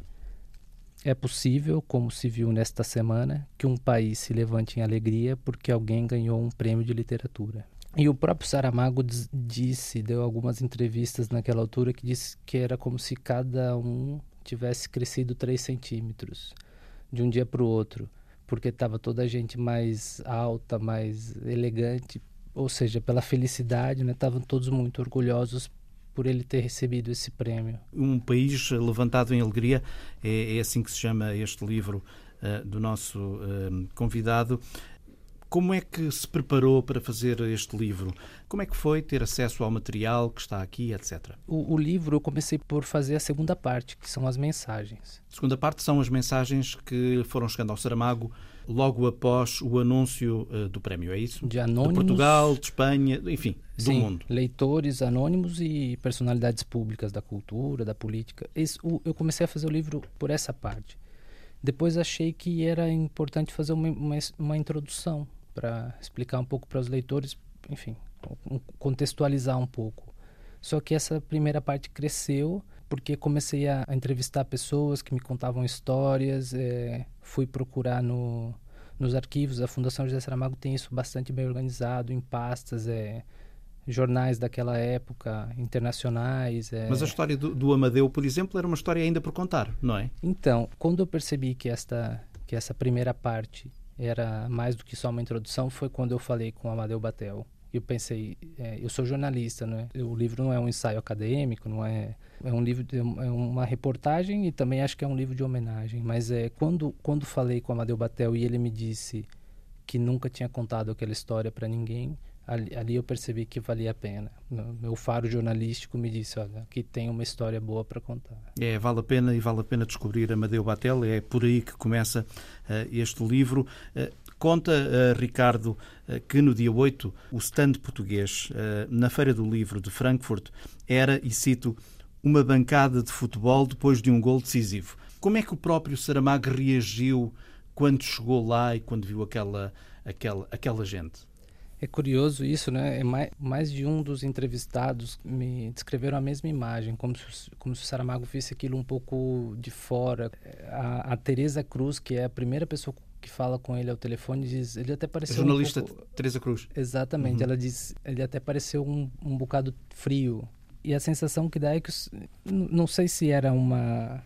Speaker 8: é possível, como se viu nesta semana, que um país se levante em alegria porque alguém ganhou um prêmio de literatura. E o próprio Saramago disse, deu algumas entrevistas naquela altura, que disse que era como se cada um tivesse crescido três centímetros de um dia para o outro, porque estava toda a gente mais alta, mais elegante, ou seja, pela felicidade, né? Estavam todos muito orgulhosos por ele ter recebido esse prêmio.
Speaker 1: Um País Levantado em Alegria, é, é assim que se chama este livro uh, do nosso uh, convidado. Como é que se preparou para fazer este livro? Como é que foi ter acesso ao material que está aqui, etcétera?
Speaker 8: O, o livro eu comecei por fazer a segunda parte, que são as mensagens.
Speaker 1: A segunda parte são as mensagens que foram chegando ao Saramago logo após o anúncio uh, do prémio, é isso?
Speaker 8: De anônimos...
Speaker 1: De Portugal, de Espanha, enfim, do
Speaker 8: Sim,
Speaker 1: mundo.
Speaker 8: Leitores anônimos e personalidades públicas da cultura, da política. Esse, o, eu comecei a fazer o livro por essa parte. Depois achei que era importante fazer uma, uma, uma introdução para explicar um pouco para os leitores, enfim, contextualizar um pouco. Só que essa primeira parte cresceu porque comecei a, a entrevistar pessoas que me contavam histórias, é, fui procurar no, nos arquivos. A Fundação José Saramago tem isso bastante bem organizado, em pastas, é, jornais daquela época, internacionais. É...
Speaker 1: Mas a história do, do Amadeu, por exemplo, era uma história ainda por contar, não é?
Speaker 8: Então, quando eu percebi que esta, que essa primeira parte era mais do que só uma introdução, foi quando eu falei com o Amadeu Batel. Eu pensei, é, eu sou jornalista, né? O livro não é um ensaio acadêmico, não é, é um livro, de, é uma reportagem, e também acho que é um livro de homenagem. Mas é quando quando falei com o Amadeu Batel e ele me disse que nunca tinha contado aquela história para ninguém, ali, ali eu percebi que valia a pena. Meu faro jornalístico me disse, olha, aqui tem uma história boa para contar.
Speaker 1: É, vale a pena, e vale a pena descobrir Amadeu Batel. É por aí que começa uh, este livro. Uh, Conta, uh, Ricardo, uh, que no dia oito, o stand português, uh, na Feira do Livro de Frankfurt, era, e cito, uma bancada de futebol depois de um gol decisivo. Como é que o próprio Saramago reagiu quando chegou lá e quando viu aquela, aquela, aquela gente?
Speaker 8: É curioso isso, né? É mais, mais de um dos entrevistados me descreveram a mesma imagem, como se, como se o Saramago visse aquilo um pouco de fora. A, a Teresa Cruz, que é a primeira pessoa que fala com ele ao telefone, diz, ele até pareceu
Speaker 1: a jornalista
Speaker 8: um pouco...
Speaker 1: Teresa Cruz.
Speaker 8: Exatamente, uhum. Ela diz, ele até pareceu um, um bocado frio. E a sensação que dá é que, não sei se era uma...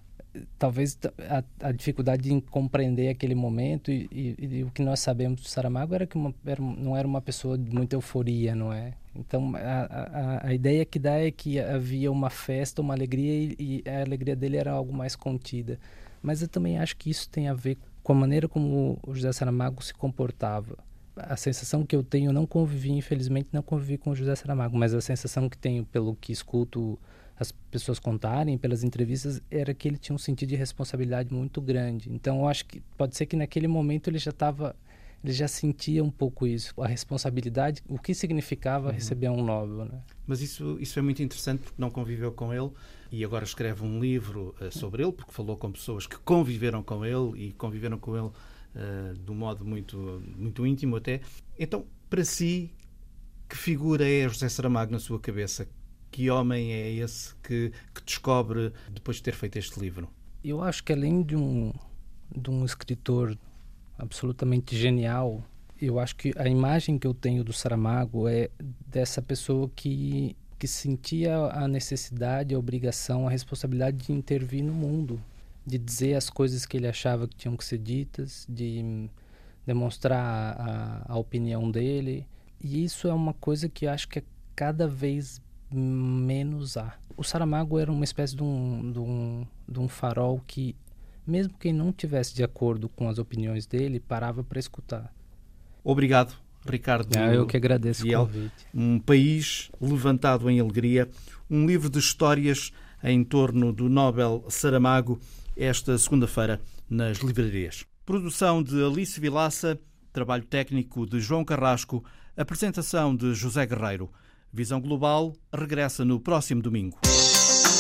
Speaker 8: Talvez a, a dificuldade de compreender aquele momento, e, e, e o que nós sabemos do Saramago era que uma, era, não era uma pessoa de muita euforia, não é? Então, a, a, a ideia que dá é que havia uma festa, uma alegria, e, e a alegria dele era algo mais contida. Mas eu também acho que isso tem a ver com a maneira como o José Saramago se comportava. A sensação que eu tenho, eu não convivi, infelizmente, não convivi com o José Saramago, mas a sensação que tenho pelo que escuto as pessoas contarem, pelas entrevistas, era que ele tinha um sentido de responsabilidade muito grande. Então, eu acho que pode ser que naquele momento ele já estava, ele já sentia um pouco isso, a responsabilidade, o que significava uhum. receber um Nobel, né?
Speaker 1: Mas isso, isso é muito interessante, porque não conviveu com ele e agora escreve um livro uh, sobre ele, porque falou com pessoas que conviveram com ele e conviveram com ele uh, de um modo muito, muito íntimo até. Então, para si, que figura é José Saramago na sua cabeça? Que homem é esse que, que descobre depois de ter feito este livro?
Speaker 8: Eu acho que além de um, de um escritor absolutamente genial, eu acho que a imagem que eu tenho do Saramago é dessa pessoa que, que sentia a necessidade, a obrigação, a responsabilidade de intervir no mundo, de dizer as coisas que ele achava que tinham que ser ditas, de demonstrar a, a opinião dele. E isso é uma coisa que eu acho que é cada vez menos há. O Saramago era uma espécie de um, de um, de um farol que, mesmo quem não tivesse de acordo com as opiniões dele, parava para escutar.
Speaker 1: Obrigado, Ricardo.
Speaker 8: Ah, eu que agradeço o convite.
Speaker 1: Um país levantado em alegria, um livro de histórias em torno do Nobel Saramago, esta segunda-feira nas livrarias. Produção de Alice Vilaça, trabalho técnico de João Carrasco, apresentação de José Guerreiro. Visão Global regressa no próximo domingo.